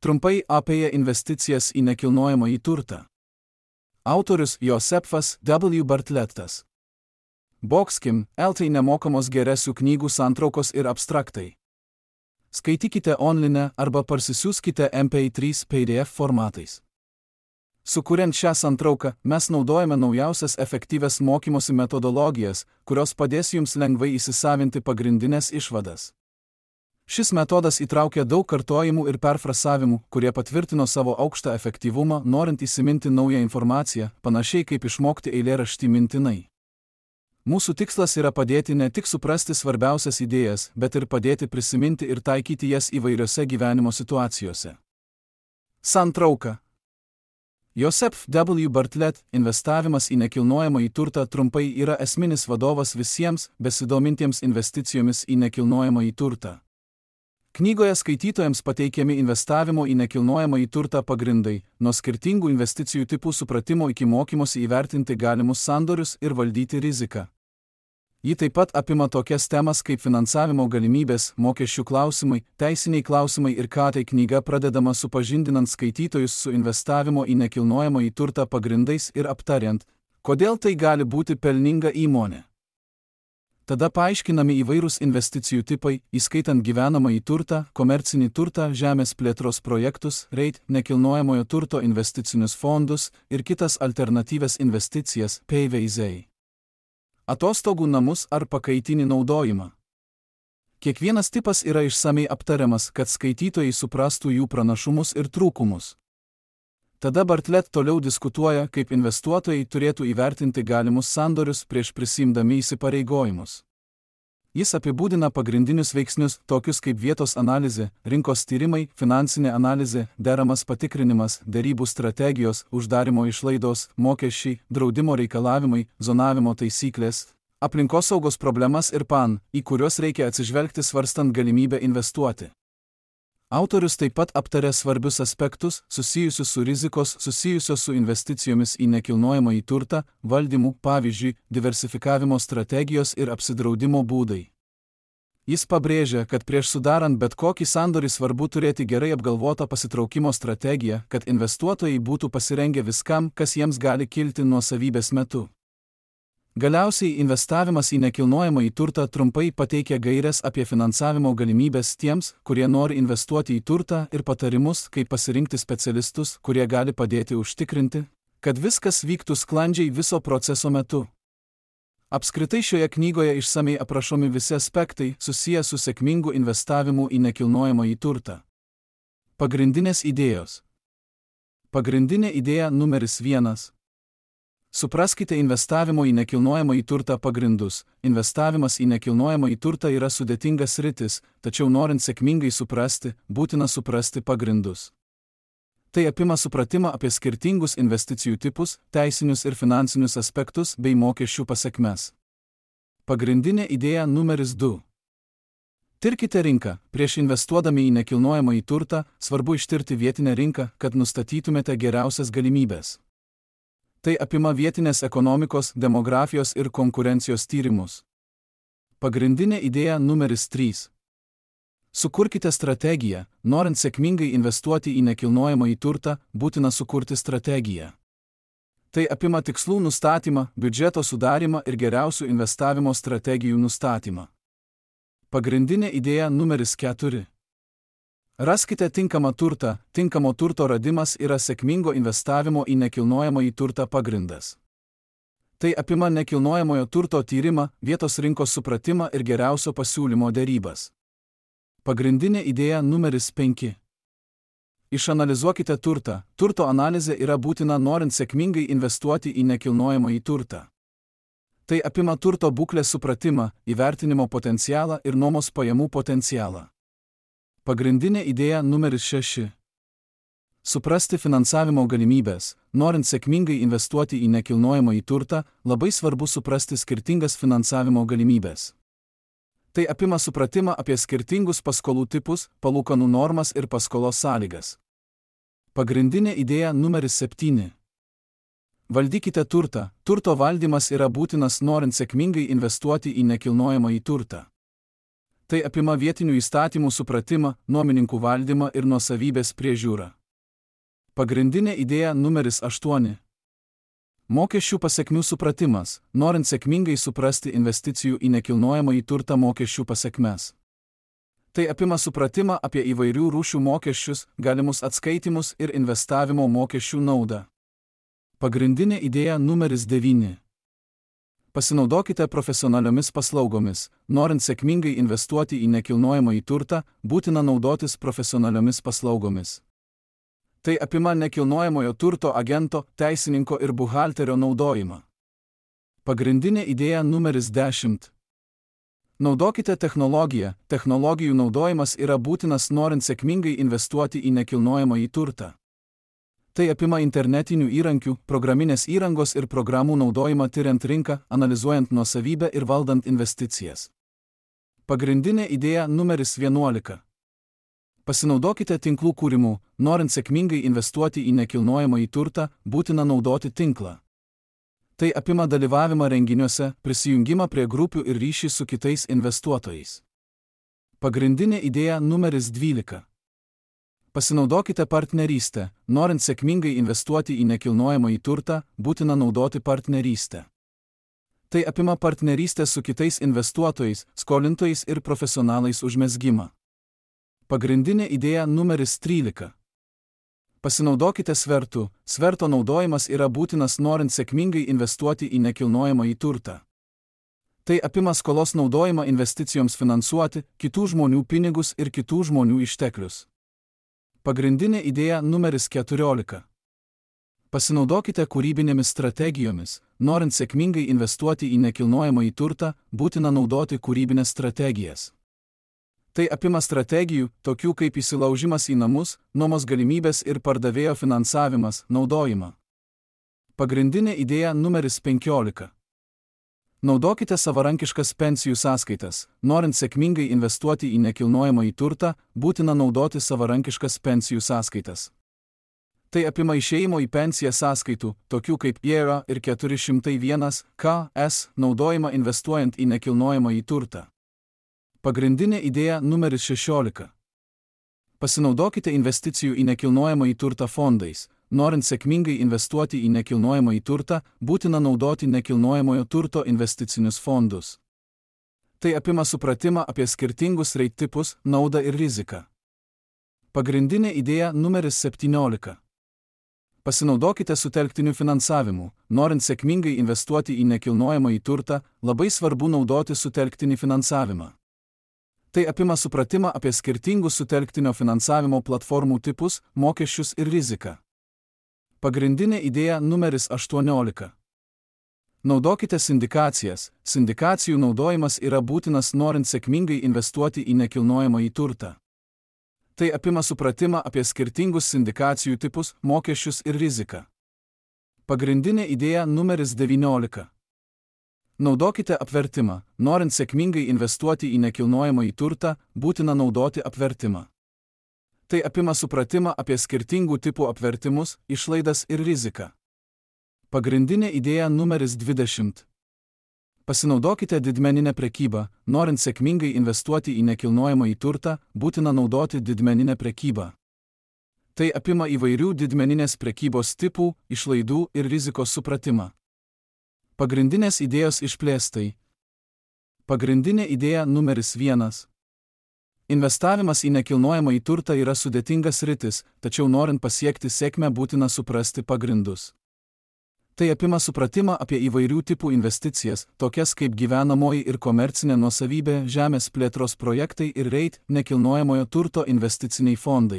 Trumpai apie investicijas į nekilnojamąjį turtą. Autorius Josefas W. Bartlettas. Boxkim, LT nemokamos geresių knygų santraukos ir abstraktai. Skaitykite online arba parsisiųskite MP3 PDF formatais. Sukuriant šią santrauką, mes naudojame naujausias efektyvias mokymosi metodologijas, kurios padės jums lengvai įsisavinti pagrindinės išvadas. Šis metodas įtraukia daug kartojimų ir perfrasavimų, kurie patvirtino savo aukštą efektyvumą, norint įsiminti naują informaciją, panašiai kaip išmokti eilėraštį mintinai. Mūsų tikslas yra padėti ne tik suprasti svarbiausias idėjas, bet ir padėti prisiminti ir taikyti jas įvairiose gyvenimo situacijose. Santrauka. Joseph W. Bartlett, investavimas į nekilnojamąjį turtą trumpai yra esminis vadovas visiems besidomintiems investicijomis į nekilnojamąjį turtą. Knygoje skaitytojams pateikiami investavimo į nekilnojamąjį turtą pagrindai, nuo skirtingų investicijų tipų supratimo iki mokymosi įvertinti galimus sandorius ir valdyti riziką. Ji taip pat apima tokias temas kaip finansavimo galimybės, mokesčių klausimai, teisiniai klausimai ir ką tai knyga pradedama supažindinant skaitytojus su investavimo į nekilnojamąjį turtą pagrindais ir aptariant, kodėl tai gali būti pelninga įmonė. Tada paaiškinami įvairūs investicijų tipai, įskaitant gyvenamąjį turtą, komercinį turtą, žemės plėtros projektus, REIT, nekilnojamojo turto investicinius fondus ir kitas alternatyvias investicijas, PVZ. Atostogų namus ar pakaitinį naudojimą. Kiekvienas tipas yra išsamei aptariamas, kad skaitytojai suprastų jų pranašumus ir trūkumus. Tada Bartlett toliau diskutuoja, kaip investuotojai turėtų įvertinti galimus sandorius prieš prisiimdami įsipareigojimus. Jis apibūdina pagrindinius veiksnius, tokius kaip vietos analizė, rinkos tyrimai, finansinė analizė, deramas patikrinimas, derybų strategijos, uždarimo išlaidos, mokesčiai, draudimo reikalavimai, zonavimo taisyklės, aplinkosaugos problemas ir į kuriuos reikia atsižvelgti svarstant galimybę investuoti. Autorius taip pat aptarė svarbius aspektus, susijusius su rizikos, susijusios su investicijomis į nekilnojamąjį turtą, valdymu, pavyzdžiui, diversifikavimo strategijos ir apsidraudimo būdai. Jis pabrėžia, kad prieš sudarant bet kokį sandorį svarbu turėti gerai apgalvotą pasitraukimo strategiją, kad investuotojai būtų pasirengę viskam, kas jiems gali kilti nuosavybės metu. Galiausiai investavimas į nekilnojamąjį turtą trumpai pateikia gaires apie finansavimo galimybės tiems, kurie nori investuoti į turtą ir patarimus, kaip pasirinkti specialistus, kurie gali padėti užtikrinti, kad viskas vyktų sklandžiai viso proceso metu. Apskritai šioje knygoje išsamei aprašomi visi aspektai susiję su sėkmingu investavimu į nekilnojamąjį turtą. Pagrindinės idėjos. Pagrindinė idėja numeris 1. Supraskite investavimo į nekilnojamąjį turtą pagrindus. Investavimas į nekilnojamąjį turtą yra sudėtingas sritis, tačiau norint sėkmingai suprasti, būtina suprasti pagrindus. Tai apima supratimą apie skirtingus investicijų tipus, teisinius ir finansinius aspektus bei mokesčių pasekmes. Pagrindinė idėja numeris 2. Tirkite rinką. Prieš investuodami į nekilnojamąjį turtą, svarbu ištirti vietinę rinką, kad nustatytumėte geriausias galimybės. Tai apima vietinės ekonomikos, demografijos ir konkurencijos tyrimus. Pagrindinė idėja numeris 3. Sukurkite strategiją. Norint sėkmingai investuoti į nekilnojamąjį turtą, būtina sukurti strategiją. Tai apima tikslų nustatymą, biudžeto sudarymą ir geriausių investavimo strategijų nustatymą. Pagrindinė idėja numeris 4. Raskite tinkamą turtą. Tinkamo turto radimas yra sėkmingo investavimo į nekilnojamąjį turtą pagrindas. Tai apima nekilnojamojo turto tyrimą, vietos rinkos supratimą ir geriausio pasiūlymo derybas. Pagrindinė idėja numeris 5. Išanalizuokite turtą. Turto analizė yra būtina norint sėkmingai investuoti į nekilnojamąjį turtą. Tai apima turto būklės supratimą, įvertinimo potencialą ir nuomos pajamų potencialą. Pagrindinė idėja numeris 6. Suprasti finansavimo galimybės. Norint sėkmingai investuoti į nekilnojamąjį turtą, labai svarbu suprasti skirtingas finansavimo galimybės. Tai apima supratimą apie skirtingus paskolų tipus, palūkanų normas ir paskolos sąlygas. Pagrindinė idėja numeris 7. Valdykite turtą. Turto valdymas yra būtinas norint sėkmingai investuoti į nekilnojamąjį turtą. Tai apima vietinių įstatymų supratimą, nuomininkų valdymą ir nuosavybės priežiūrą. Pagrindinė idėja numeris 8. Mokesčių pasekmių supratimas, norint sėkmingai suprasti investicijų į nekilnojamąjį turtą mokesčių pasekmes. Tai apima supratimą apie įvairių rūšių mokesčius, galimus atskaitimus ir investavimo mokesčių naudą. Pagrindinė idėja numeris 9. Pasinaudokite profesionaliomis paslaugomis. Norint sėkmingai investuoti į nekilnojamąjį turtą, būtina naudotis profesionaliomis paslaugomis. Tai apima nekilnojamojo turto agento, teisininko ir buhalterio naudojimą. Pagrindinė idėja numeris 10. Naudokite technologiją. Technologijų naudojimas yra būtinas norint sėkmingai investuoti į nekilnojamąjį turtą. Tai apima internetinių įrankių, programinės įrangos ir programų naudojimą tyriant rinką, analizuojant nuosavybę ir valdant investicijas. Pagrindinė idėja numeris 11. Pasinaudokite tinklų kūrimu. Norint sėkmingai investuoti į nekilnojamąjį turtą, būtina naudoti tinklą. Tai apima dalyvavimą renginiuose, prisijungimą prie grupių ir ryšį su kitais investuotojais. Pagrindinė idėja numeris 12. Pasinaudokite partnerystę. Norint sėkmingai investuoti į nekilnojamąjį turtą, būtina naudoti partnerystę. Tai apima partnerystę su kitais investuotojais, skolintojais ir profesionalais užmezgimą. Pagrindinė idėja numeris 13. Pasinaudokite svertu. Sverto naudojimas yra būtinas norint sėkmingai investuoti į nekilnojamąjį turtą. Tai apima skolos naudojimą investicijoms finansuoti, kitų žmonių pinigus ir kitų žmonių išteklius. Pagrindinė idėja numeris 14. Pasinaudokite kūrybinėmis strategijomis. Norint sėkmingai investuoti į nekilnojamąjį turtą, būtina naudoti kūrybinės strategijas. Tai apima strategijų, tokių kaip įsilaužimas į namus, nuomos galimybės ir pardavėjo finansavimas, naudojimą. Pagrindinė idėja numeris 15. Naudokite savarankiškas pensijų sąskaitas. Norint sėkmingai investuoti į nekilnojamąjį turtą, būtina naudoti savarankiškas pensijų sąskaitas. Tai apima išėjimo į pensiją sąskaitų, tokių kaip IRA ir 401 KS, naudojimą investuojant į nekilnojamąjį turtą. Pagrindinė idėja numeris 16. Pasinaudokite investicijų į nekilnojamąjį turtą fondais. Norint sėkmingai investuoti į nekilnojamąjį turtą, būtina naudoti nekilnojamojo turto investicinius fondus. Tai apima supratimą apie skirtingus REIT tipus, naudą ir riziką. Pagrindinė idėja numeris 17. Pasinaudokite sutelktiniu finansavimu. Norint sėkmingai investuoti į nekilnojamąjį turtą, labai svarbu naudoti sutelktinį finansavimą. Tai apima supratimą apie skirtingus sutelktinio finansavimo platformų tipus, mokesčius ir riziką. Pagrindinė idėja numeris 18. Naudokite sindikacijas. Sindikacijų naudojimas yra būtinas norint sėkmingai investuoti į nekilnojamąjį turtą. Tai apima supratimą apie skirtingus sindikacijų tipus, mokesčius ir riziką. Pagrindinė idėja numeris 19. Naudokite apvertimą. Norint sėkmingai investuoti į nekilnojamąjį turtą, būtina naudoti apvertimą. Tai apima supratimą apie skirtingų tipų apvertimus, išlaidas ir riziką. Pagrindinė idėja numeris 20. Pasinaudokite didmeninę prekybą. Norint sėkmingai investuoti į nekilnojamąjį turtą, būtina naudoti didmeninę prekybą. Tai apima įvairių didmeninės prekybos tipų, išlaidų ir rizikos supratimą. Pagrindinės idėjos išplėstai. Pagrindinė idėja numeris 1. Investavimas į nekilnojamąjį turtą yra sudėtingas sritis, tačiau norint pasiekti sėkmę būtina suprasti pagrindus. Tai apima supratimą apie įvairių tipų investicijas, tokias kaip gyvenamoji ir komercinė nuosavybė, žemės plėtros projektai ir REIT, nekilnojamojo turto investiciniai fondai.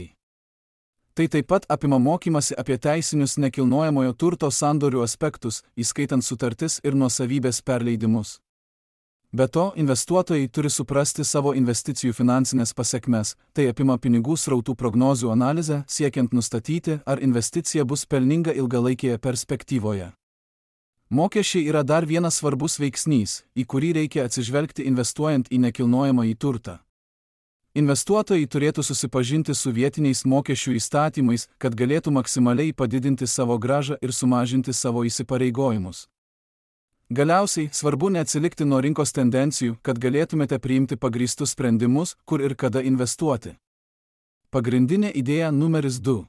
Tai taip pat apima mokymasi apie teisinius nekilnojamojo turto sandorių aspektus, įskaitant sutartis ir nuosavybės perleidimus. Be to, investuotojai turi suprasti savo investicijų finansinės pasekmes, tai apima pinigų srautų prognozių analizę, siekiant nustatyti, ar investicija bus pelninga ilgalaikėje perspektyvoje. Mokesčiai yra dar vienas svarbus veiksnys, į kurį reikia atsižvelgti investuojant į nekilnojamąjį turtą. Investuotojai turėtų susipažinti su vietiniais mokesčių įstatymais, kad galėtų maksimaliai padidinti savo grąžą ir sumažinti savo įsipareigojimus. Galiausiai svarbu neatsilikti nuo rinkos tendencijų, kad galėtumėte priimti pagrįstus sprendimus, kur ir kada investuoti. Pagrindinė idėja numeris 2.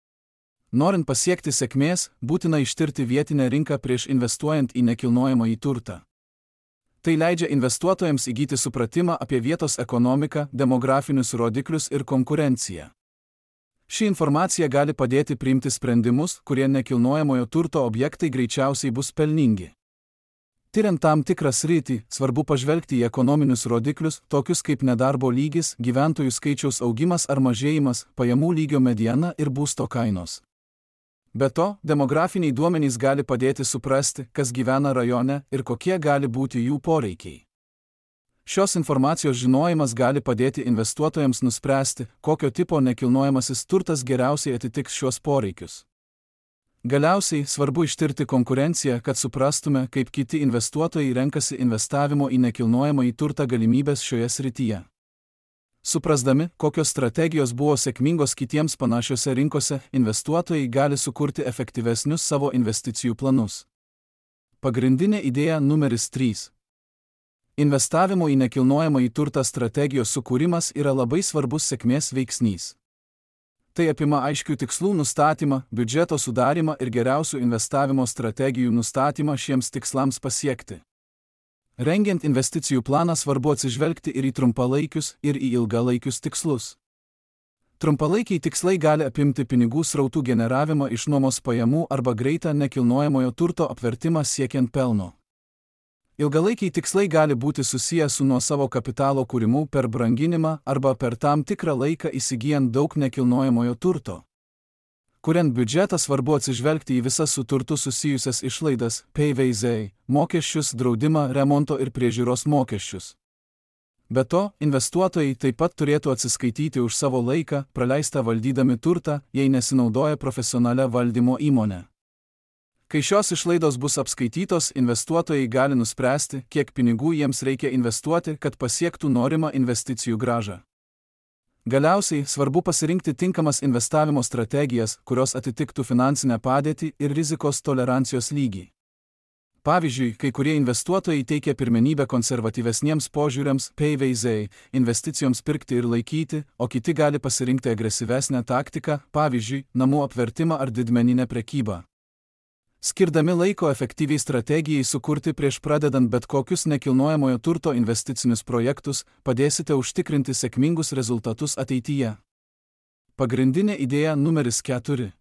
Norint pasiekti sėkmės, būtina ištirti vietinę rinką prieš investuojant į nekilnojamąjį turtą. Tai leidžia investuotojams įgyti supratimą apie vietos ekonomiką, demografinius rodiklius ir konkurenciją. Ši informacija gali padėti priimti sprendimus, kurie nekilnojamojo turto objektai greičiausiai bus pelningi. Tiriant tam tikrą sritį, svarbu pažvelgti į ekonominius rodiklius, tokius kaip nedarbo lygis, gyventojų skaičiaus augimas ar mažėjimas, pajamų lygio mediana ir būsto kainos. Be to, demografiniai duomenys gali padėti suprasti, kas gyvena rajone ir kokie gali būti jų poreikiai. Šios informacijos žinojimas gali padėti investuotojams nuspręsti, kokio tipo nekilnojamasis turtas geriausiai atitiks šios poreikius. Galiausiai svarbu ištirti konkurenciją, kad suprastume, kaip kiti investuotojai renkasi investavimo į nekilnojamąjį turtą galimybės šioje srityje. Suprasdami, kokios strategijos buvo sėkmingos kitiems panašiose rinkose, investuotojai gali sukurti efektyvesnius savo investicijų planus. Pagrindinė idėja numeris 3. Investavimo į nekilnojamąjį turtą strategijos sukūrimas yra labai svarbus sėkmės veiksnys. Tai apima aiškių tikslų nustatymą, biudžeto sudarymą ir geriausių investavimo strategijų nustatymą šiems tikslams pasiekti. Rengiant investicijų planą svarbu atsižvelgti ir į trumpalaikius, ir į ilgalaikius tikslus. Trumpalaikiai tikslai gali apimti pinigų srautų generavimą iš nuomos pajamų arba greitą nekilnojamojo turto apvertimą siekiant pelno. Ilgalaikiai tikslai gali būti susiję su nuosavo kapitalo kūrimu per branginimą arba per tam tikrą laiką įsigijant daug nekilnojamojo turto. Kuriant biudžetą svarbu atsižvelgti į visas su turtu susijusias išlaidas, PVZ, mokesčius, draudimą, remonto ir priežiūros mokesčius. Be to, investuotojai taip pat turėtų atsiskaityti už savo laiką, praleistą valdydami turtą, jei nesinaudoja profesionalia valdymo įmonė. Kai šios išlaidos bus apskaitytos, investuotojai gali nuspręsti, kiek pinigų jiems reikia investuoti, kad pasiektų norimą investicijų grąžą. Galiausiai svarbu pasirinkti tinkamas investavimo strategijas, kurios atitiktų finansinę padėtį ir rizikos tolerancijos lygį. Pavyzdžiui, kai kurie investuotojai teikia pirmenybę konservatyvesniems požiūriams, PVZ, investicijoms pirkti ir laikyti, o kiti gali pasirinkti agresyvesnę taktiką, pavyzdžiui, namų apvertimą ar didmeninę prekybą. Skirdami laiko efektyviai strategijai sukurti prieš pradedant bet kokius nekilnojamojo turto investicinius projektus, padėsite užtikrinti sėkmingus rezultatus ateityje. Pagrindinė idėja numeris 4.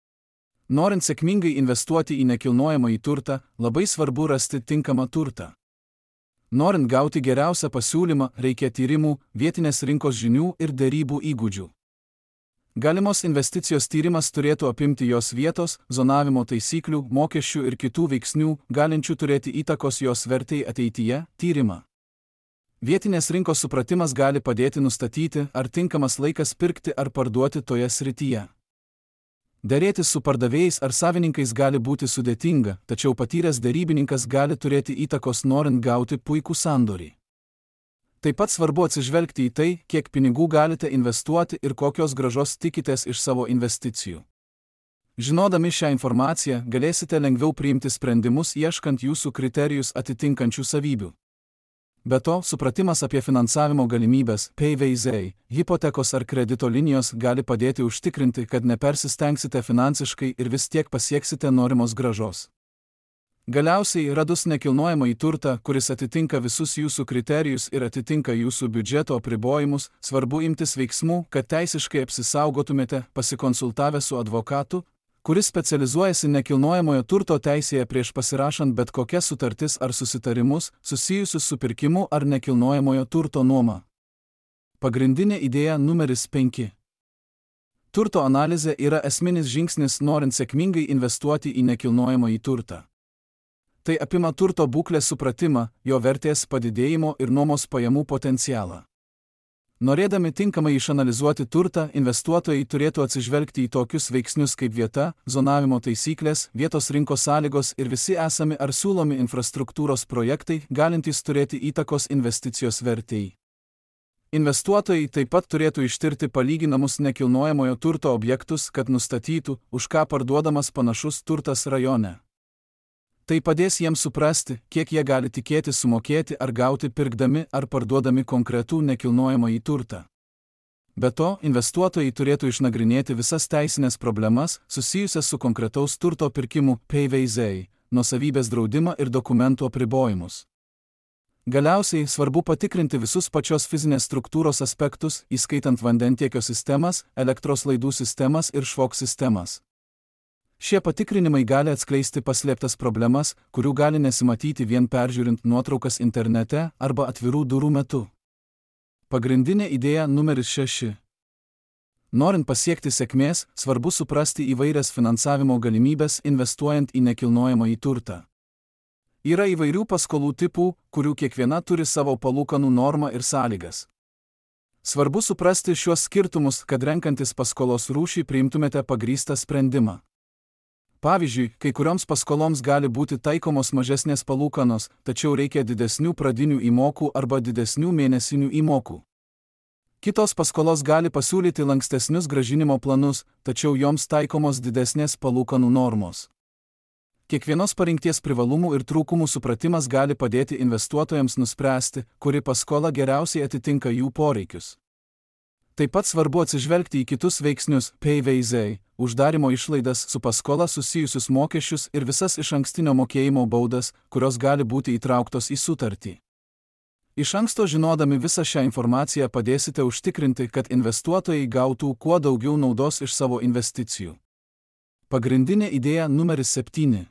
Norint sėkmingai investuoti į nekilnojamąjį turtą, labai svarbu rasti tinkamą turtą. Norint gauti geriausią pasiūlymą, reikia tyrimų, vietinės rinkos žinių ir derybų įgūdžių. Galimos investicijos tyrimas turėtų apimti jos vietos, zonavimo taisyklių, mokesčių ir kitų veiksnių, galinčių turėti įtakos jos vertei ateityje, tyrimą. Vietinės rinkos supratimas gali padėti nustatyti, ar tinkamas laikas pirkti ar parduoti toje srityje. Derėtis su pardavėjais ar savininkais gali būti sudėtinga, tačiau patyręs derybininkas gali turėti įtakos norint gauti puikų sandorį. Taip pat svarbu atsižvelgti į tai, kiek pinigų galite investuoti ir kokios grąžos tikitės iš savo investicijų. Žinodami šią informaciją, galėsite lengviau priimti sprendimus ieškant jūsų kriterijus atitinkančių savybių. Be to, supratimas apie finansavimo galimybės, PVZ, hipotekos ar kredito linijos gali padėti užtikrinti, kad nepersistengsite finansiškai ir vis tiek pasieksite norimos grąžos. Galiausiai, radus nekilnojamąjį turtą, kuris atitinka visus jūsų kriterijus ir atitinka jūsų biudžeto apribojimus, svarbu imtis veiksmų, kad teisiškai apsisaugotumėte, pasikonsultavę su advokatu, kuris specializuojasi nekilnojamojo turto teisėje prieš pasirašant bet kokias sutartis ar susitarimus, susijusius su pirkimu ar nekilnojamojo turto nuoma. Pagrindinė idėja numeris 5. Turto analizė yra esminis žingsnis norint sėkmingai investuoti į nekilnojamąjį turtą. Tai apima turto būklės supratimą, jo vertės padidėjimo ir nuomos pajamų potencialą. Norėdami tinkamai išanalizuoti turtą, investuotojai turėtų atsižvelgti į tokius veiksnius kaip vieta, zonavimo taisyklės, vietos rinkos sąlygos ir visi esami ar siūlomi infrastruktūros projektai, galintys turėti įtakos investicijos vertei. Investuotojai taip pat turėtų ištirti palyginamus nekilnojamojo turto objektus, kad nustatytų, už ką parduodamas panašus turtas rajone. Tai padės jiems suprasti, kiek jie gali tikėtis sumokėti ar gauti pirkdami ar parduodami konkretų nekilnojamąjį turtą. Be to, investuotojai turėtų išnagrinėti visas teisinės problemas susijusias su konkretaus turto pirkimu PVZ, nuosavybės draudimą ir dokumentų apribojimus. Galiausiai svarbu patikrinti visus pačios fizinės struktūros aspektus, įskaitant vandentiekio sistemas, elektros laidų sistemas ir švok sistemas. Šie patikrinimai gali atskleisti paslėptas problemas, kurių gali nesimatyti vien peržiūrint nuotraukas internete arba atvirų durų metu. Pagrindinė idėja numeris 6. Norint pasiekti sėkmės, svarbu suprasti įvairias finansavimo galimybės investuojant į nekilnojamąjį turtą. Yra įvairių paskolų tipų, kurių kiekviena turi savo palūkanų normą ir sąlygas. Svarbu suprasti šiuos skirtumus, kad renkantis paskolos rūšį priimtumėte pagrįstą sprendimą. Pavyzdžiui, kai kurioms paskoloms gali būti taikomos mažesnės palūkanos, tačiau reikia didesnių pradinių įmokų arba didesnių mėnesinių įmokų. Kitos paskolos gali pasiūlyti lankstesnius grąžinimo planus, tačiau joms taikomos didesnės palūkanų normos. Kiekvienos parinkties privalumų ir trūkumų supratimas gali padėti investuotojams nuspręsti, kuri paskola geriausiai atitinka jų poreikius. Taip pat svarbu atsižvelgti į kitus veiksnius PVZ, uždarimo išlaidas, su paskola susijusius mokesčius ir visas išankstinio mokėjimo baudas, kurios gali būti įtrauktos į sutartį. Iš anksto žinodami visą šią informaciją padėsite užtikrinti, kad investuotojai gautų kuo daugiau naudos iš savo investicijų. Pagrindinė idėja numeris 7.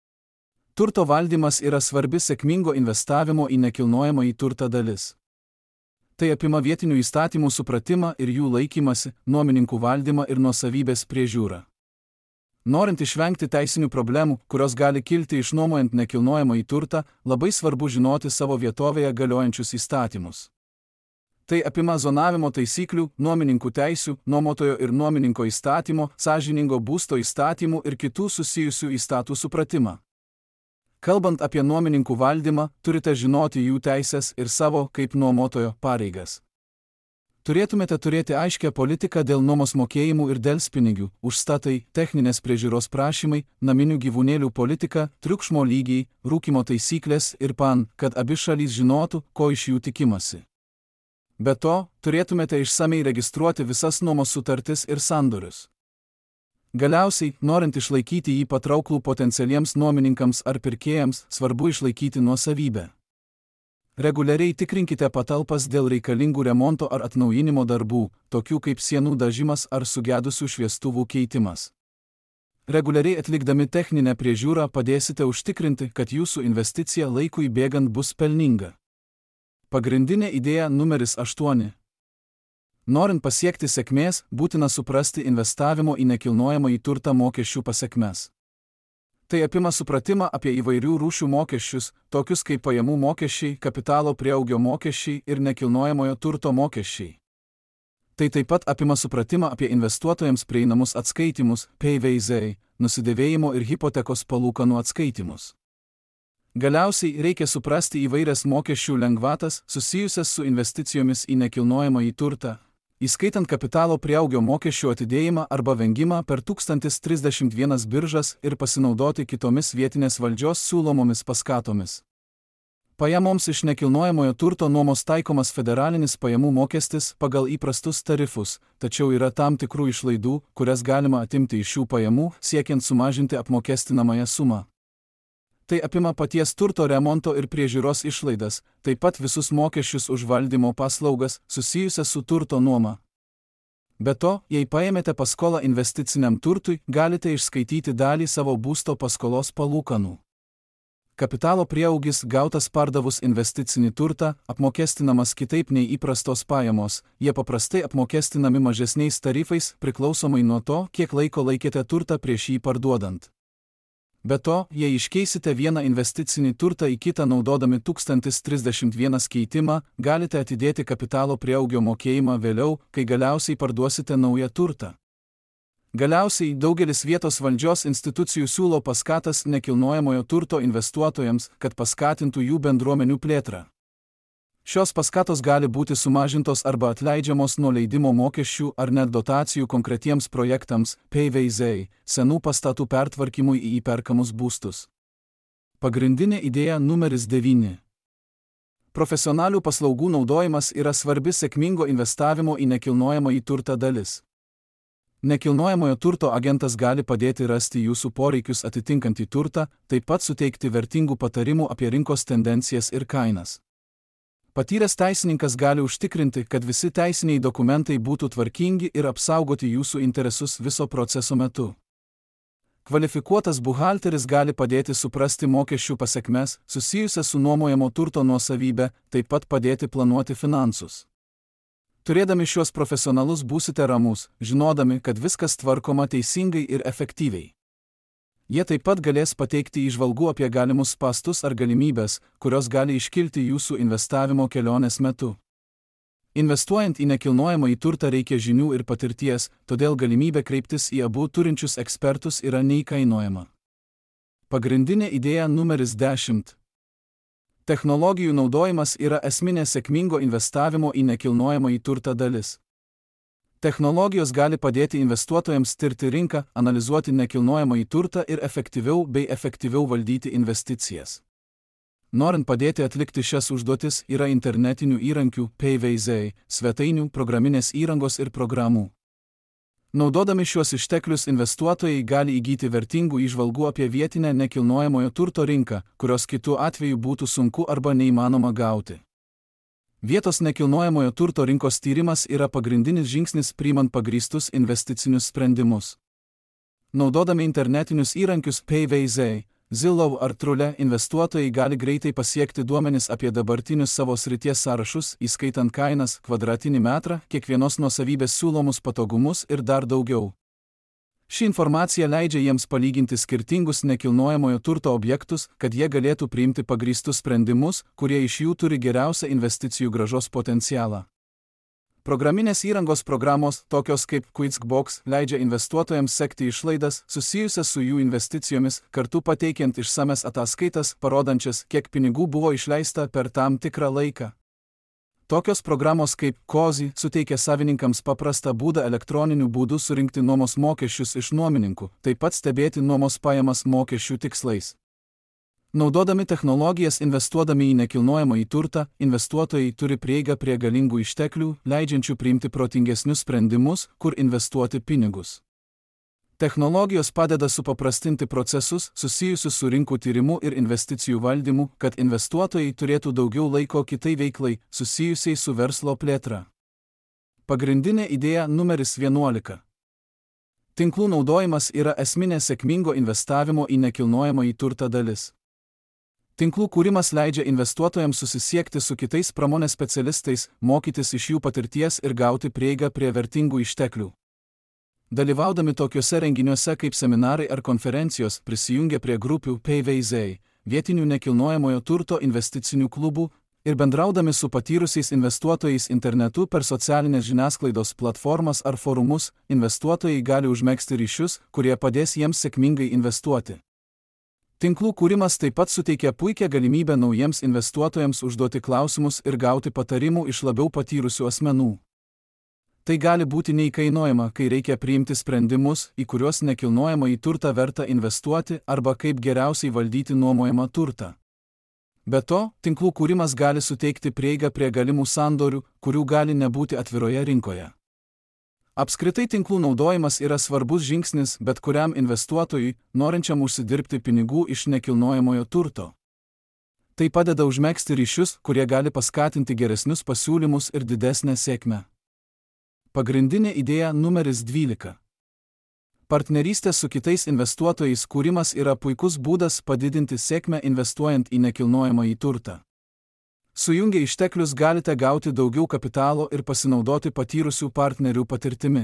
Turto valdymas yra svarbi sėkmingo investavimo į nekilnojamąjį turtą dalis. Tai apima vietinių įstatymų supratimą ir jų laikymasi, nuomininkų valdymą ir nuosavybės priežiūrą. Norint išvengti teisinių problemų, kurios gali kilti išnuomojant nekilnojamąjį turtą, labai svarbu žinoti savo vietovėje galiojančius įstatymus. Tai apima zonavimo taisyklių, nuomininkų teisių, nuomotojo ir nuomininko įstatymo, sąžiningo būsto įstatymų ir kitų susijusių įstatų supratimą. Kalbant apie nuomininkų valdymą, turite žinoti jų teisės ir savo, kaip nuomotojo, pareigas. Turėtumėte turėti aiškią politiką dėl nuomos mokėjimų ir delspinigių, užstatai, techninės priežiūros prašymai, naminių gyvūnėlių politika, triukšmo lygiai, rūkymo taisyklės ir kad abi šalys žinotų, ko iš jų tikimasi. Be to, turėtumėte išsamei registruoti visas nuomos sutartis ir sandorius. Galiausiai, norint išlaikyti jį patrauklų potencialiems nuomininkams ar pirkėjams, svarbu išlaikyti nuosavybę. Reguliariai tikrinkite patalpas dėl reikalingų remonto ar atnaujinimo darbų, tokių kaip sienų dažimas ar sugedusių šviestuvų keitimas. Reguliariai atlikdami techninę priežiūrą padėsite užtikrinti, kad jūsų investicija laikui bėgant bus pelninga. Pagrindinė idėja numeris 8. Norint pasiekti sėkmės, būtina suprasti investavimo į nekilnojamąjį turtą mokesčių pasekmes. Tai apima supratimą apie įvairių rūšių mokesčius, tokius kaip pajamų mokesčiai, kapitalo prieaugio mokesčiai ir nekilnojamojo turto mokesčiai. Tai taip pat apima supratimą apie investuotojams prieinamus atskaitimus, PVZ, nusidėvėjimo ir hipotekos palūkanų atskaitimus. Galiausiai reikia suprasti įvairias mokesčių lengvatas susijusias su investicijomis į nekilnojamąjį turtą, įskaitant kapitalo prieaugio mokesčių atidėjimą arba vengimą per 1031 biržas ir pasinaudoti kitomis vietinės valdžios siūlomomis paskatomis. Pajamoms iš nekilnojamojo turto nuomos taikomas federalinis pajamų mokestis pagal įprastus tarifus, tačiau yra tam tikrų išlaidų, kurias galima atimti iš šių pajamų, siekiant sumažinti apmokestinamąją sumą. Tai apima paties turto remonto ir priežiūros išlaidas, taip pat visus mokesčius už valdymo paslaugas susijusias su turto nuoma. Be to, jei paėmėte paskolą investiciniam turtui, galite išskaityti dalį savo būsto paskolos palūkanų. Kapitalo prieaugis gautas pardavus investicinį turtą, apmokestinamas kitaip nei įprastos pajamos, jie paprastai apmokestinami mažesniais tarifais priklausomai nuo to, kiek laiko laikėte turtą prieš jį parduodant. Be to, jei iškeisite vieną investicinį turtą į kitą naudodami 1031 keitimą, galite atidėti kapitalo prieaugio mokėjimą vėliau, kai galiausiai parduosite naują turtą. Galiausiai, daugelis vietos valdžios institucijų siūlo paskatas nekilnojamojo turto investuotojams, kad paskatintų jų bendruomenių plėtrą. Šios paskatos gali būti sumažintos arba atleidžiamos nuo leidimo mokesčių ar net dotacijų konkretiems projektams, PVZ, senų pastatų pertvarkymui į įperkamus būstus. Pagrindinė idėja numeris 9. Profesionalių paslaugų naudojimas yra svarbi sėkmingo investavimo į nekilnojamąjį turtą dalis. Nekilnojamojo turto agentas gali padėti rasti jūsų poreikius atitinkantį turtą, taip pat suteikti vertingų patarimų apie rinkos tendencijas ir kainas. Patyręs teisininkas gali užtikrinti, kad visi teisiniai dokumentai būtų tvarkingi ir apsaugoti jūsų interesus viso proceso metu. Kvalifikuotas buhalteris gali padėti suprasti mokesčių pasekmes susijusias su nuomojamo turto nuosavybe, taip pat padėti planuoti finansus. Turėdami šiuos profesionalus būsite ramus, žinodami, kad viskas tvarkoma teisingai ir efektyviai. Jie taip pat galės pateikti įžvalgų apie galimus spąstus ar galimybės, kurios gali iškilti jūsų investavimo kelionės metu. Investuojant į nekilnojamąjį turtą reikia žinių ir patirties, todėl galimybė kreiptis į abu turinčius ekspertus yra neįkainojama. Pagrindinė idėja numeris 10. Technologijų naudojimas yra esminė sėkmingo investavimo į nekilnojamąjį turtą dalis. Technologijos gali padėti investuotojams tirti rinką, analizuoti nekilnojamąjį turtą ir efektyviau valdyti investicijas. Norint padėti atlikti šias užduotis yra internetinių įrankių, PVZ, svetainių, programinės įrangos ir programų. Naudodami šiuos išteklius investuotojai gali įgyti vertingų įžvalgų apie vietinę nekilnojamojo turto rinką, kurios kitu atveju būtų sunku arba neįmanoma gauti. Vietos nekilnojamojo turto rinkos tyrimas yra pagrindinis žingsnis priimant pagrįstus investicinius sprendimus. Naudodami internetinius įrankius PVZ, Zillow ar Trule investuotojai gali greitai pasiekti duomenis apie dabartinius savo srities sąrašus, įskaitant kainas, kvadratinį metrą, kiekvienos nuosavybės siūlomus patogumus ir dar daugiau. Ši informacija leidžia jiems palyginti skirtingus nekilnojamojo turto objektus, kad jie galėtų priimti pagrįstus sprendimus, kurie iš jų turi geriausią investicijų grąžos potencialą. Programinės įrangos programos, tokios kaip QuickBooks, leidžia investuotojams sekti išlaidas susijusias su jų investicijomis, kartu pateikiant išsames ataskaitas, parodančias, kiek pinigų buvo išleista per tam tikrą laiką. Tokios programos kaip Cozy suteikia savininkams paprastą būdą elektroniniu būdu surinkti nuomos mokesčius iš nuomininkų, taip pat stebėti nuomos pajamas mokesčių tikslais. Naudodami technologijas investuodami į nekilnojamąjį turtą, investuotojai turi prieigą prie galingų išteklių, leidžiančių priimti protingesnius sprendimus, kur investuoti pinigus. Technologijos padeda supaprastinti procesus susijusius su rinkų tyrimu ir investicijų valdymu, kad investuotojai turėtų daugiau laiko kitai veiklai, susijusiai su verslo plėtra. Pagrindinė idėja numeris 11. Tinklų naudojimas yra esminė sėkmingo investavimo į nekilnojamąjį turtą dalis. Tinklų kūrimas leidžia investuotojams susisiekti su kitais pramonės specialistais, mokytis iš jų patirties ir gauti prieigą prie vertingų išteklių. Dalyvaudami tokiuose renginiuose kaip seminarai ar konferencijos, prisijungia prie grupių PVZ, vietinių nekilnojamojo turto investicinių klubų ir bendraudami su patyrusiais investuotojais internetu per socialinės žiniasklaidos platformas ar forumus, investuotojai gali užmegzti ryšius, kurie padės jiems sėkmingai investuoti. Tinklų kūrimas taip pat suteikia puikią galimybę naujiems investuotojams užduoti klausimus ir gauti patarimų iš labiau patyrusių asmenų. Tai gali būti neįkainojama, kai reikia priimti sprendimus, į kuriuos nekilnojamąjį turtą verta investuoti arba kaip geriausiai valdyti nuomojamą turtą. Be to, tinklų kūrimas gali suteikti prieigą prie galimų sandorių, kurių gali nebūti atviroje rinkoje. Apskritai tinklų naudojimas yra svarbus žingsnis bet kuriam investuotojui, norinčiam užsidirbti pinigų iš nekilnojamojo turto. Tai padeda užmegzti ryšius, kurie gali paskatinti geresnius pasiūlymus ir didesnę sėkmę. Pagrindinė idėja numeris 12. Partnerystės su kitais investuotojais kūrimas yra puikus būdas padidinti sėkmę investuojant į nekilnojamąjį turtą. Sujungę išteklius galite gauti daugiau kapitalo ir pasinaudoti patyrusių partnerių patirtimi.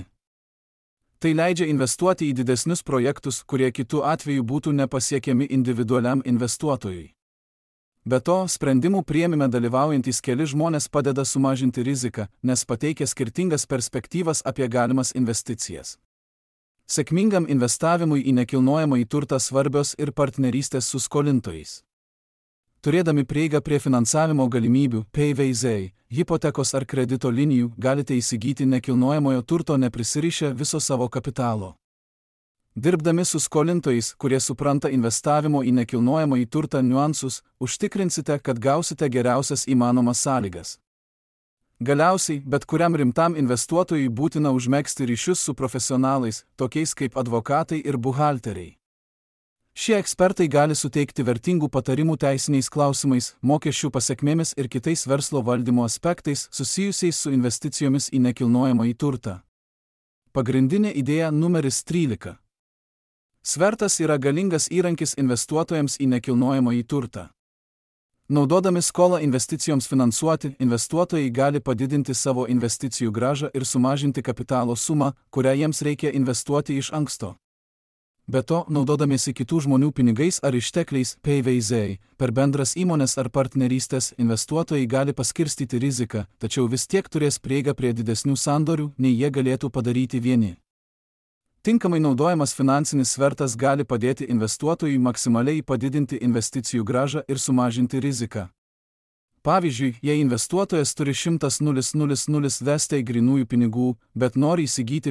Tai leidžia investuoti į didesnius projektus, kurie kitu atveju būtų nepasiekiami individualiam investuotojui. Be to, sprendimų priėmime dalyvaujantys keli žmonės padeda sumažinti riziką, nes pateikia skirtingas perspektyvas apie galimas investicijas. Sėkmingam investavimui į nekilnojamąjį turtą svarbios ir partnerystės su skolintojais. Turėdami prieigą prie finansavimo galimybių, PVZ, hipotekos ar kredito linijų, galite įsigyti nekilnojamojo turto neprisirišę viso savo kapitalo. Dirbdami su skolintojais, kurie supranta investavimo į nekilnojamąjį turtą niuansus, užtikrinsite, kad gausite geriausias įmanomas sąlygas. Galiausiai, bet kuriam rimtam investuotojui būtina užmegzti ryšius su profesionalais, tokiais kaip advokatai ir buhalteriai. Šie ekspertai gali suteikti vertingų patarimų teisiniais klausimais, mokesčių pasekmėmis ir kitais verslo valdymo aspektais susijusiais su investicijomis į nekilnojamąjį turtą. Pagrindinė idėja numeris 13. Svertas yra galingas įrankis investuotojams į nekilnojamąjį turtą. Naudodami skolą investicijoms finansuoti, investuotojai gali padidinti savo investicijų grąžą ir sumažinti kapitalo sumą, kurią jiems reikia investuoti iš anksto. Be to, naudodamiesi kitų žmonių pinigais ar ištekliais (PVZ) per bendras įmones ar partnerystės, investuotojai gali paskirstyti riziką, tačiau vis tiek turės prieigą prie didesnių sandorių, nei jie galėtų padaryti vieni. Tinkamai naudojamas finansinis svertas gali padėti investuotojui maksimaliai padidinti investicijų grąžą ir sumažinti riziką. Pavyzdžiui, jei investuotojas turi 100,000 VST grynųjų pinigų, bet nori įsigyti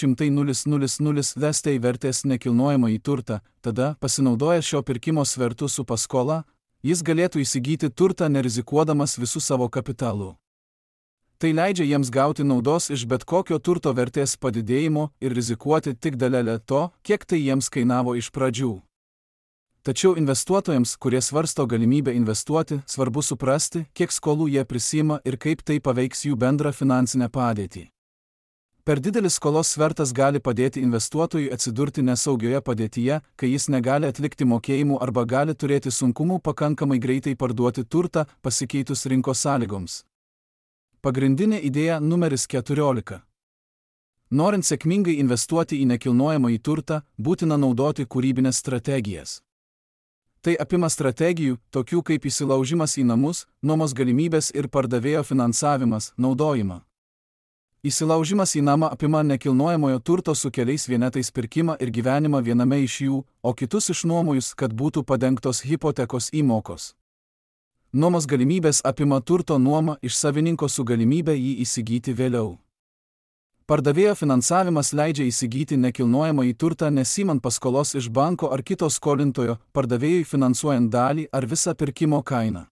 500,000 VST vertės nekilnojamąjį turtą, tada, pasinaudojęs šio pirkimo svertu su paskola, jis galėtų įsigyti turtą nerizikuodamas visų savo kapitalu. Tai leidžia jiems gauti naudos iš bet kokio turto vertės padidėjimo ir rizikuoti tik dalelę to, kiek tai jiems kainavo iš pradžių. Tačiau investuotojams, kurie svarsto galimybę investuoti, svarbu suprasti, kiek skolų jie prisiima ir kaip tai paveiks jų bendrą finansinę padėtį. Per didelis skolos svertas gali padėti investuotojui atsidurti nesaugioje padėtyje, kai jis negali atlikti mokėjimų arba gali turėti sunkumų pakankamai greitai parduoti turtą pasikeitus rinkos sąlygoms. Pagrindinė idėja numeris 14. Norint sėkmingai investuoti į nekilnojamąjį turtą, būtina naudoti kūrybines strategijas. Tai apima strategijų, tokių kaip įsilaužimas į namus, nuomos galimybės ir pardavėjo finansavimas, naudojimą. Įsilaužimas į namą apima nekilnojamojo turto su keliais vienetais pirkimą ir gyvenimą viename iš jų, o kitus išnuomojus, kad būtų padengtos hipotekos įmokos. Nuomos galimybės apima turto nuomą iš savininko su galimybė jį įsigyti vėliau. Pardavėjo finansavimas leidžia įsigyti nekilnojamąjį turtą nesimant paskolos iš banko ar kito skolintojo, pardavėjui finansuojant dalį ar visą pirkimo kainą.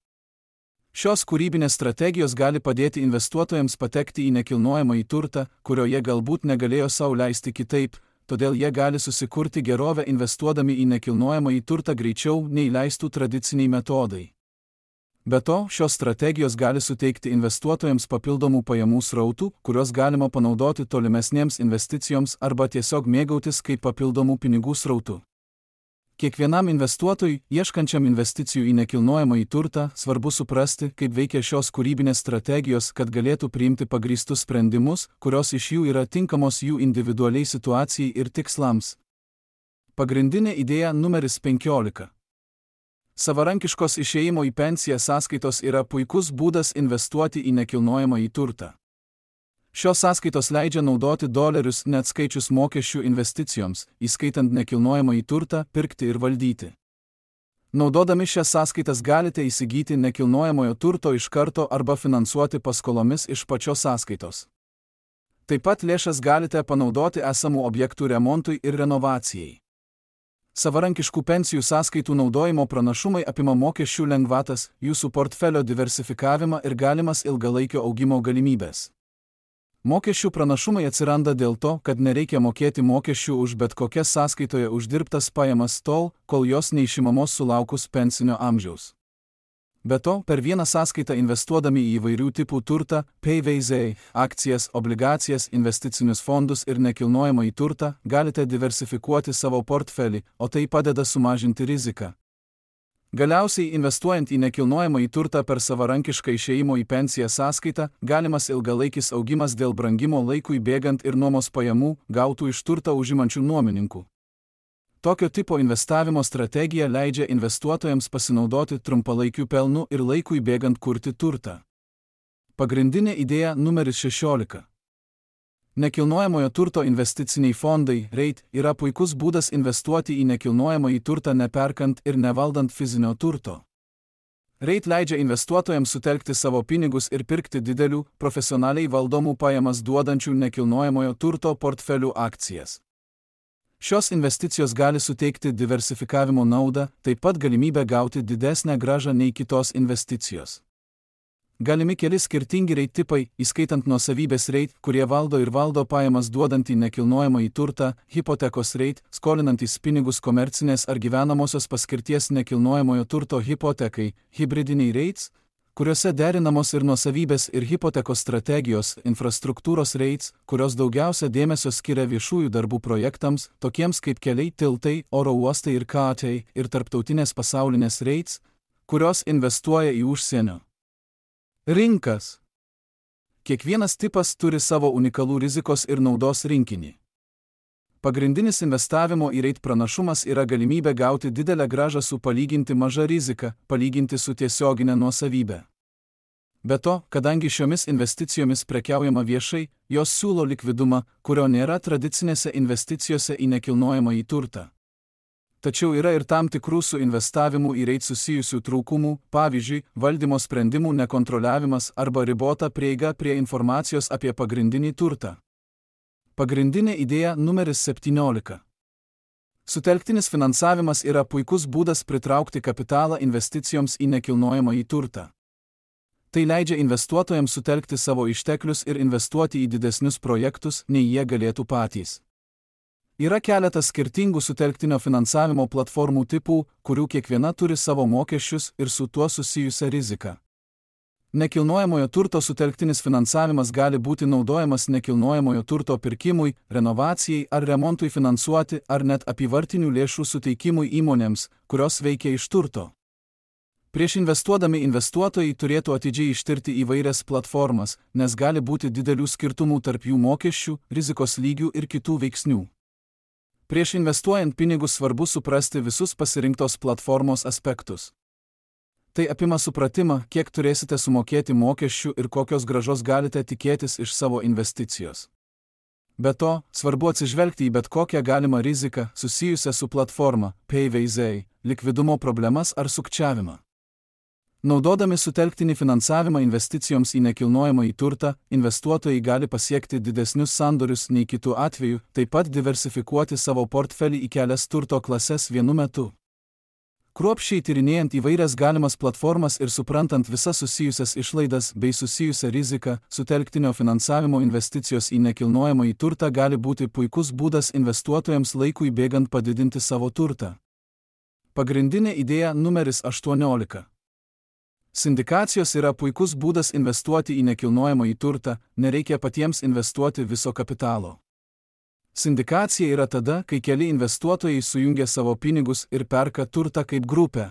Šios kūrybinės strategijos gali padėti investuotojams patekti į nekilnojamąjį turtą, kurio jie galbūt negalėjo sau leisti kitaip, todėl jie gali susikurti gerovę investuodami į nekilnojamąjį turtą greičiau nei leistų tradiciniai metodai. Be to, šios strategijos gali suteikti investuotojams papildomų pajamų srautų, kuriuos galima panaudoti tolimesnėms investicijoms arba tiesiog mėgautis kaip papildomų pinigų srautų. Kiekvienam investuotojui, ieškančiam investicijų į nekilnojamąjį turtą, svarbu suprasti, kaip veikia šios kūrybinės strategijos, kad galėtų priimti pagrįstus sprendimus, kurios iš jų yra tinkamos jų individualiai situacijai ir tikslams. Pagrindinė idėja numeris 15. Savarankiškos išėjimo į pensiją sąskaitos yra puikus būdas investuoti į nekilnojamąjį turtą. Šios sąskaitos leidžia naudoti dolerius neatskaičius mokesčių investicijoms, įskaitant nekilnojamąjį turtą, pirkti ir valdyti. Naudodami šias sąskaitas galite įsigyti nekilnojamojo turto iš karto arba finansuoti paskolomis iš pačios sąskaitos. Taip pat lėšas galite panaudoti esamų objektų remontui ir renovacijai. Savarankiškų pensijų sąskaitų naudojimo pranašumai apima mokesčių lengvatas, jūsų portfelio diversifikavimą ir galimas ilgalaikio augimo galimybės. Mokesčių pranašumai atsiranda dėl to, kad nereikia mokėti mokesčių už bet kokias sąskaitoje uždirbtas pajamas tol, kol jos neišimamos sulaukus pensinio amžiaus. Be to, per vieną sąskaitą investuodami į įvairių tipų turtą, PVZ, akcijas, obligacijas, investicinius fondus ir nekilnojamąjį turtą, galite diversifikuoti savo portfelį, o tai padeda sumažinti riziką. Galiausiai, investuojant į nekilnojamąjį turtą per savarankišką išėjimo į pensiją sąskaitą, galimas ilgalaikis augimas dėl brangimo laikui bėgant ir nuomos pajamų, gautų iš turtą užimančių nuomininkų. Tokio tipo investavimo strategija leidžia investuotojams pasinaudoti trumpalaikiu pelnu ir laikui bėgant kurti turtą. Pagrindinė idėja numeris 16. Nekilnojamojo turto investiciniai fondai REIT yra puikus būdas investuoti į nekilnojamąjį turtą neperkant ir nevaldant fizinio turto. REIT leidžia investuotojams sutelkti savo pinigus ir pirkti didelių, profesionaliai valdomų pajamas duodančių nekilnojamojo turto portfelių akcijas. Šios investicijos gali suteikti diversifikavimo naudą, taip pat galimybę gauti didesnę grąžą nei kitos investicijos. Galimi keli skirtingi REIT tipai, įskaitant nuosavybės REIT, kurie valdo ir valdo pajamas duodantį nekilnojamąjį turtą, hipotekos REIT, skolinantys pinigus komercinės ar gyvenamosios paskirties nekilnojamojo turto hipotekai, hibridiniai REITs, kuriuose derinamos ir nuosavybės ir hipotekos strategijos, infrastruktūros REITs, kurios daugiausia dėmesio skiria viešųjų darbų projektams, tokiems kaip keliai, tiltai, oro uostai ir KATai, ir tarptautinės pasaulinės REITs, kurios investuoja į užsienio rinkas. Kiekvienas tipas turi savo unikalų rizikos ir naudos rinkinį. Pagrindinis investavimo į REIT pranašumas yra galimybė gauti didelę grąžą su palyginti maža rizika, palyginti su tiesioginė nuosavybė. Be to, kadangi šiomis investicijomis prekiaujama viešai, jos siūlo likvidumą, kurio nėra tradicinėse investicijose į nekilnojamąjį turtą. Tačiau yra ir tam tikrų su investavimu į REIT susijusių trūkumų, pavyzdžiui, valdymo sprendimų nekontroliavimas arba ribota prieiga prie informacijos apie pagrindinį turtą. Pagrindinė idėja numeris 17. Sutelktinis finansavimas yra puikus būdas pritraukti kapitalą investicijoms į nekilnojamąjį turtą. Tai leidžia investuotojams sutelkti savo išteklius ir investuoti į didesnius projektus, nei jie galėtų patys. Yra keletas skirtingų sutelktinio finansavimo platformų tipų, kurių kiekviena turi savo mokesčius ir su tuo susijusią riziką. Nekilnojamojo turto sutelktinis finansavimas gali būti naudojamas nekilnojamojo turto pirkimui, renovacijai ar remontui finansuoti ar net apyvartinių lėšų suteikimui įmonėms, kurios veikia iš turto. Prieš investuodami investuotojai turėtų atidžiai ištirti įvairias platformas, nes gali būti didelių skirtumų tarp jų mokesčių, rizikos lygių ir kitų veiksnių. Prieš investuojant pinigus svarbu suprasti visus pasirinktos platformos aspektus. Tai apima supratimą, kiek turėsite sumokėti mokesčių ir kokios grąžos galite tikėtis iš savo investicijos. Be to, svarbu atsižvelgti į bet kokią galimą riziką susijusią su platforma, PVZ, likvidumo problemas ar sukčiavimą. Naudodami sutelktinį finansavimą investicijoms į nekilnojamąjį turtą, investuotojai gali pasiekti didesnius sandorius nei kitų atveju, taip pat diversifikuoti savo portfelį į kelias turto klases vienu metu. Kruopščiai tyrinėjant įvairias galimas platformas ir suprantant visas susijusias išlaidas bei susijusią riziką, sutelktinio finansavimo investicijos į nekilnojamąjį turtą gali būti puikus būdas investuotojams laikui bėgant padidinti savo turtą. Pagrindinė idėja numeris 18. Sindikacijos yra puikus būdas investuoti į nekilnojamąjį turtą, nereikia patiems investuoti viso kapitalo. Sindikacija yra tada, kai keli investuotojai sujungia savo pinigus ir perka turtą kaip grupę.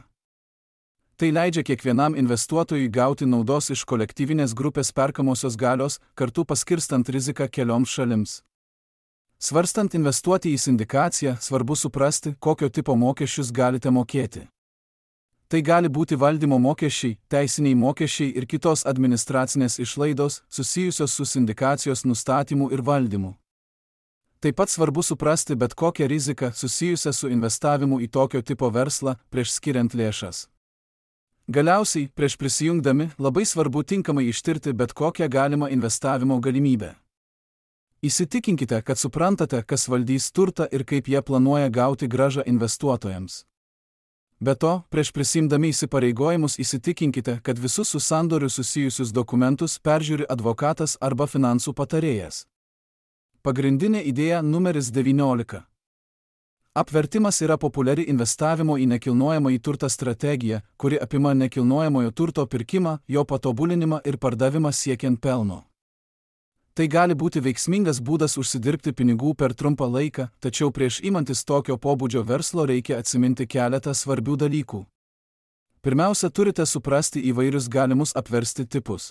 Tai leidžia kiekvienam investuotojui gauti naudos iš kolektyvinės grupės perkamosios galios, kartu paskirstant riziką kelioms šalims. Svarstant investuoti į sindikaciją, svarbu suprasti, kokio tipo mokesčius galite mokėti. Tai gali būti valdymo mokesčiai, teisiniai mokesčiai ir kitos administracinės išlaidos, susijusios su sindikacijos nustatymu ir valdymu. Taip pat svarbu suprasti bet kokią riziką susijusią su investavimu į tokio tipo verslą prieš skiriant lėšas. Galiausiai, prieš prisijungdami, labai svarbu tinkamai ištirti bet kokią galimą investavimo galimybę. Įsitikinkite, kad suprantate, kas valdys turtą ir kaip jie planuoja gauti grąžą investuotojams. Be to, prieš prisimdami įsipareigojimus įsitikinkite, kad visus su sandoriu susijusius dokumentus peržiūri advokatas arba finansų patarėjas. Pagrindinė idėja numeris 19. Apvertimas yra populiari investavimo į nekilnojamąjį turtą strategija, kuri apima nekilnojamojo turto pirkimą, jo patobulinimą ir pardavimą siekiant pelno. Tai gali būti veiksmingas būdas užsidirbti pinigų per trumpą laiką, tačiau prieš imantis tokio pobūdžio verslo reikia atsiminti keletą svarbių dalykų. Pirmiausia, turite suprasti įvairius galimus apversti tipus.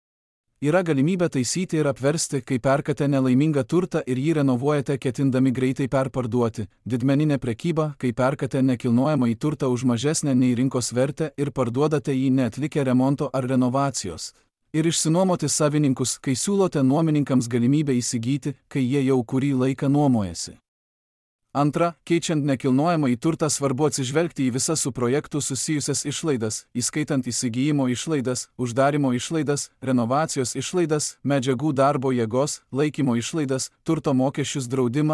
Yra galimybė taisyti ir apversti, kai perkate nelaimingą turtą ir jį renovuojate ketindami greitai perparduoti, didmeninė prekyba, kai perkate nekilnojamąjį turtą už mažesnę nei rinkos vertę ir parduodate jį neatlikę remonto ar renovacijos. Ir išsinuomoti savininkus, kai siūlote nuomininkams galimybę įsigyti, kai jie jau kurį laiką nuomojasi. Antra, keičiant nekilnojamąjį turtą svarbu atsižvelgti į visas su projektu susijusias išlaidas, įskaitant įsigijimo išlaidas, uždarimo išlaidas, renovacijos išlaidas, medžiagų darbo jėgos, laikymo išlaidas, turto mokesčius, draudimą,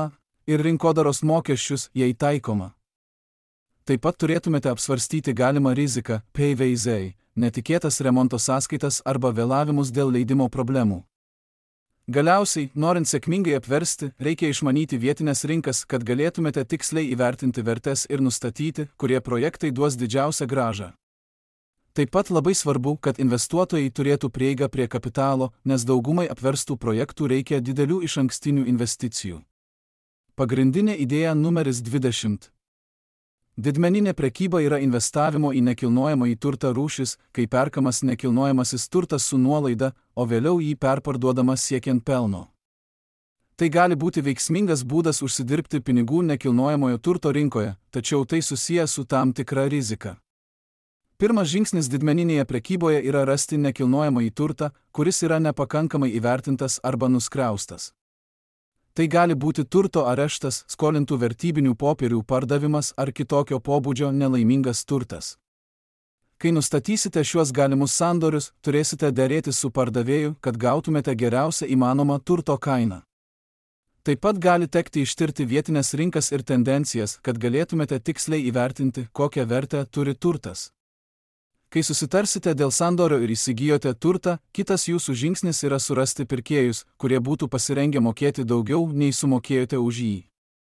ir rinkodaros mokesčius, jei taikoma. Taip pat turėtumėte apsvarstyti galimą riziką, PVZ, netikėtas remonto sąskaitas arba vėlavimus dėl leidimo problemų. Galiausiai, norint sėkmingai apversti, reikia išmanyti vietinės rinkas, kad galėtumėte tiksliai įvertinti vertes ir nustatyti, kurie projektai duos didžiausią grąžą. Taip pat labai svarbu, kad investuotojai turėtų prieigą prie kapitalo, nes daugumai apverstų projektų reikia didelių išankstinių investicijų. Pagrindinė idėja numeris 20. Didmeninė prekyba yra investavimo į nekilnojamąjį turtą rūšis, kai perkamas nekilnojamasis turtas su nuolaida, o vėliau jį perparduodamas siekiant pelno. Tai gali būti veiksmingas būdas užsidirbti pinigų nekilnojamojo turto rinkoje, tačiau tai susiję su tam tikra rizika. Pirmas žingsnis didmeninėje prekyboje yra rasti nekilnojamąjį turtą, kuris yra nepakankamai įvertintas arba nuskriaustas. Tai gali būti turto areštas, skolintų vertybinių popierių pardavimas ar kitokio pobūdžio nelaimingas turtas. Kai nustatysite šiuos galimus sandorius, turėsite derėtis su pardavėju, kad gautumėte geriausią įmanomą turto kainą. Taip pat gali tekti ištirti vietinės rinkas ir tendencijas, kad galėtumėte tiksliai įvertinti, kokią vertę turi turtas. Kai susitarsite dėl sandorio ir įsigijote turtą, kitas jūsų žingsnis yra surasti pirkėjus, kurie būtų pasirengę mokėti daugiau, nei sumokėjote už jį.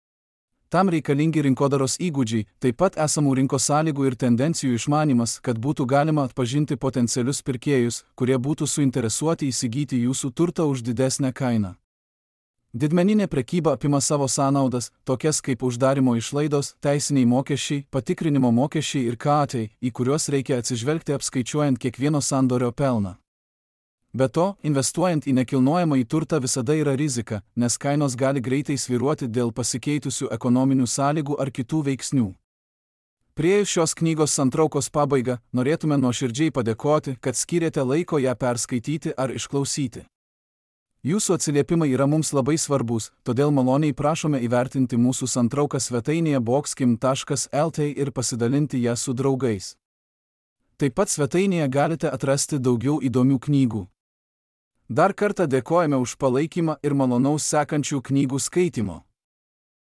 Tam reikalingi rinkodaros įgūdžiai, taip pat esamų rinkos sąlygų ir tendencijų išmanymas, kad būtų galima atpažinti potencialius pirkėjus, kurie būtų suinteresuoti įsigyti jūsų turtą už didesnę kainą. Didmeninė prekyba apima savo sąnaudas, tokias kaip uždarimo išlaidos, teisiniai mokesčiai, patikrinimo mokesčiai ir katai, į kuriuos reikia atsižvelgti apskaičiuojant kiekvieno sandorio pelną. Be to, investuojant į nekilnojamąjį turtą visada yra rizika, nes kainos gali greitai svyruoti dėl pasikeitusių ekonominių sąlygų ar kitų veiksnių. Priėjus šios knygos santraukos pabaigą, norėtume nuoširdžiai padėkoti, kad skyrėte laiko ją perskaityti ar išklausyti. Jūsų atsiliepimai yra mums labai svarbus, todėl maloniai prašome įvertinti mūsų santrauką svetainėje boxkim.lt ir pasidalinti ją su draugais. Taip pat svetainėje galite atrasti daugiau įdomių knygų. Dar kartą dėkojame už palaikymą ir malonaus sekančių knygų skaitimo.